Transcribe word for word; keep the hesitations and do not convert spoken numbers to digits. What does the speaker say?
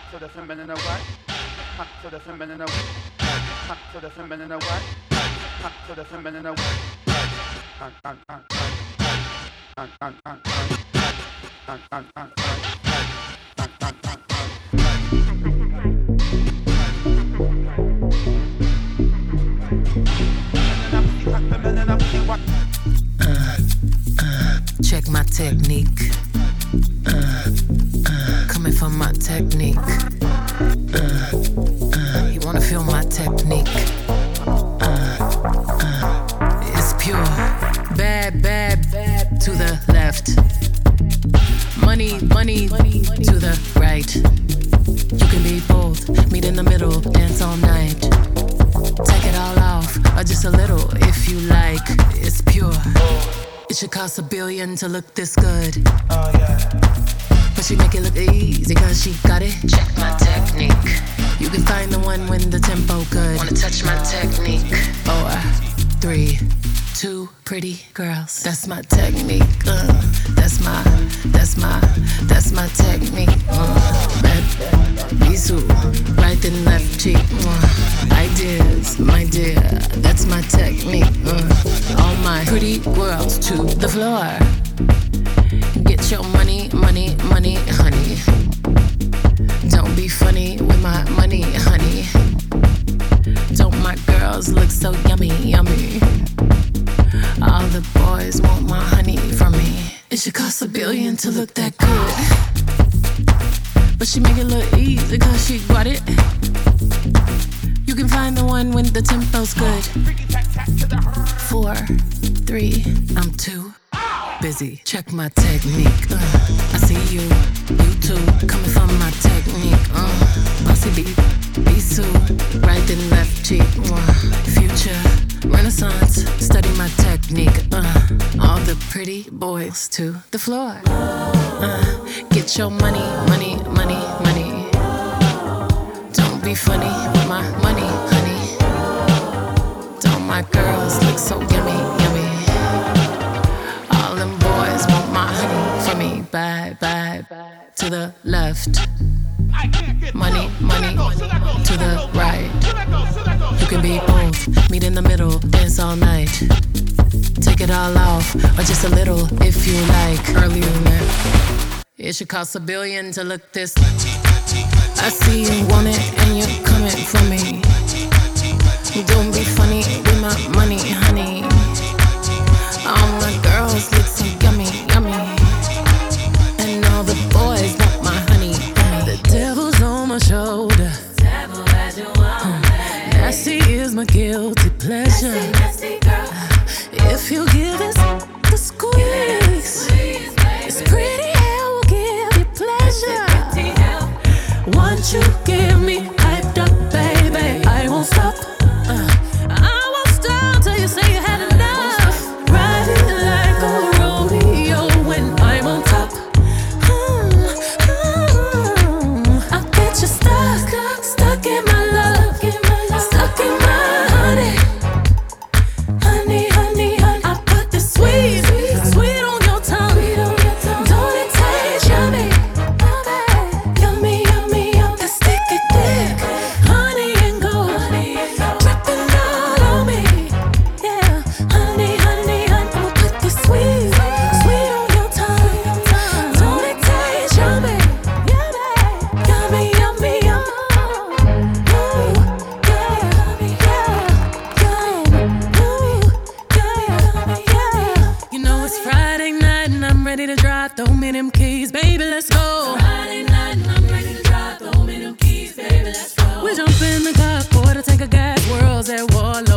to the feminine what? Hot to the feminine what? Hot to the feminine what? Hot to the feminine what? On on on on on on on on on on Uh, uh, check my technique. Uh, uh, coming from my technique. Uh, uh, you wanna feel my technique? Uh, uh, it's pure. Bad, bad, bad to the left. Money, money, money to the right. You can be both. Meet in the middle, dance all night. Take it all off, or just a little if you like. It's pure. It should cost a billion to look this good. Oh yeah. But she make it look easy cause she got it. Check my technique. You can find the one when the tempo good. Wanna touch my technique? Four, three, two pretty girls. That's my technique. Uh, that's my, that's my, that's my technique. Uh, bad, Bisou, right and left cheek. Uh, ideas, my dear, that's my technique. Uh, all my pretty girls to the floor. Get your money, money, money, honey. Don't be funny with my money, honey. Don't my girls look so yummy, yummy? All the boys want my honey from me. It should cost a billion to look that good. But she make it look easy cause she got it. You can find the one when the tempo's good. Four, three, I'm too busy. Check my technique. Uh, I see you, you too, coming from my technique. Uh, bossy beat, Bisou, right and left cheek. Uh, future, Renaissance, study my technique. Uh, all the pretty boys to the floor. Uh, get your money, money, money, money. Don't be funny with my money, honey. Don't my girls look so yummy, yummy? All them boys want my honey from me. Bye, bye, bye. To the left. Money, money, to the right. You can be both, meet in the middle, dance all night. Take it all off, or just a little if you like. Earlier than that, it should cost a billion to look this. I see you want it and you're coming for me. Don't be funny with my money, honey. All my girls look so yummy, yummy. And all the boys want my honey, honey. The devil's on my shoulder. Uh, nasty is my guilty pleasure. If you give us the squeeze, it's pretty hell will give you pleasure. Once you give me hyped up, baby, I won't stop. Uh, I won't stop till you say you had enough. Riding like a rodeo when I'm on top. Mm, mm, I'll get you stuck, stuck in my love, stuck in my honey. Honey, honey, honey. I put the sweet, sweet on your tongue. Don't it taste yummy? Yummy, yummy, yummy. That sticky dick, honey and gold, dripping all on me. Yeah, honey, honey, honey. I'ma put the sweet, sweet on your tongue. Don't it taste yummy? Yummy, yummy, yummy. Ooh, yeah, yeah, yeah. Ooh, yeah, yeah. You know it's Friday night and I'm ready to drive. Throw me them keys, baby, let's go. Friday night and I'm ready to drive. Throw me them keys, baby, let's go. We jump in the car, quarter tank of gas, worlds at war.